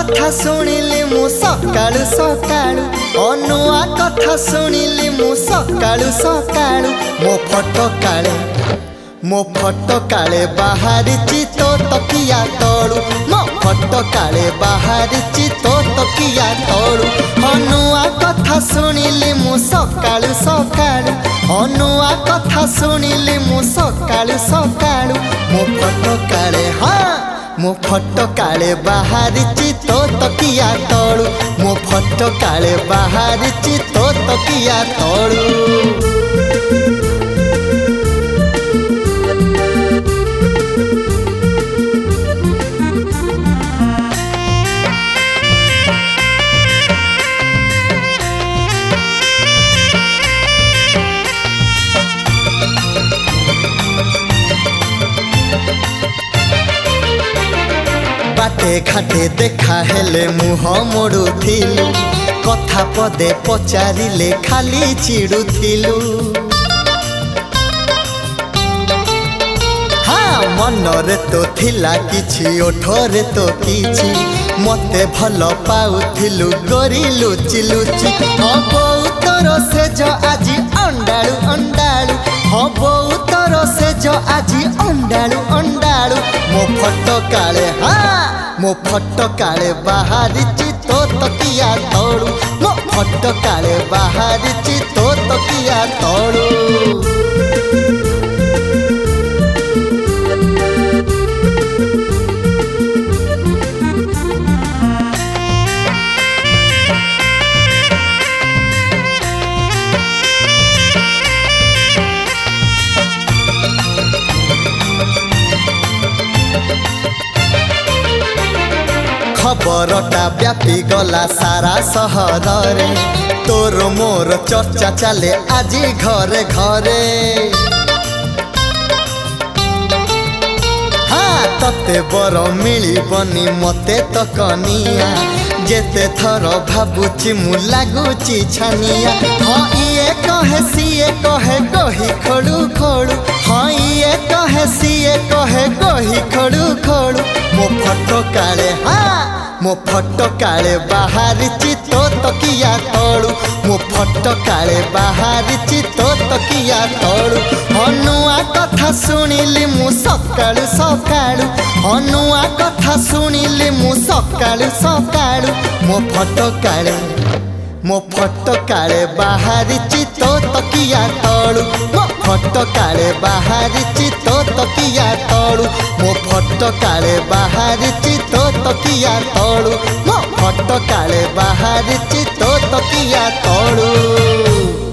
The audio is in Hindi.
कथा शुणिली मु सकाळु सकाळु अनुआ कथा शुणिली मु सकाळु सकाळु मो फोटो काले बाहरिची तो तकिया तोड़ू मो फोटो काले बाहरिची तो तकिया तोड़ू अनुआ कथा शुणिली मु सकाळु सकाळु अनुआ कथा शुणिली मु सकाळु सकाळु मो फोटो काले हाँ मो फोटो काले बाहरिची तो तकिया तोड़ू मो फोटो काले बाहरिची तो तकिया तोड़ू। बाटे घाटे देखा हेले मुह मोड़ुथिलु कथा पदे पचारिले खाली चिड़ुथिलु हाँ मनरे तो थिला किछि ओठरे तो किछि मते भल पाउथिलु गोरी लुचि लुचि हबो तोर से जो आज अंडाळु अंडाळु हबो तोर से जो आज अंडाळु अंडाळु मो फोटो काले हाँ मो फोटो काले बाहरिची तो तकिया तोड़ू मो फोटो काले बाहरिची तो तकिया तोड़ू। खबरटा व्यापी गला सारा सहर रे तोर मोर चर्चा चले आज घरे घरे हाँ तते बर मिलबनी मते तो कनिया जेते थर भाबुची मु लागुची छानिया हाँ ये कहे सीए कहे गही खोड़ू खोड़ू हाँ ये कहे सीए कहे गही खोड़ू खोड़ू मो फोटो काले हाँ मो फोटो काले बाहरिची तो तकिया तोड़ू मो फोटो काले बाहरिची तो तकिया तोड़ू अनुआ कथा शुणिली मु सकाळु सकाळु अनुआ कथा शुणिली मु सकाळु सकाळु मो फोटो काले बाहरिची तो तकिया तोड़ू मो फोटो काले बाहरिची तो तकिया तोड़ू मो फोटो काले बाहरिची तो तकिया तोड़ू मो फोटो काले बाहरिची तो तकिया तोड़ू।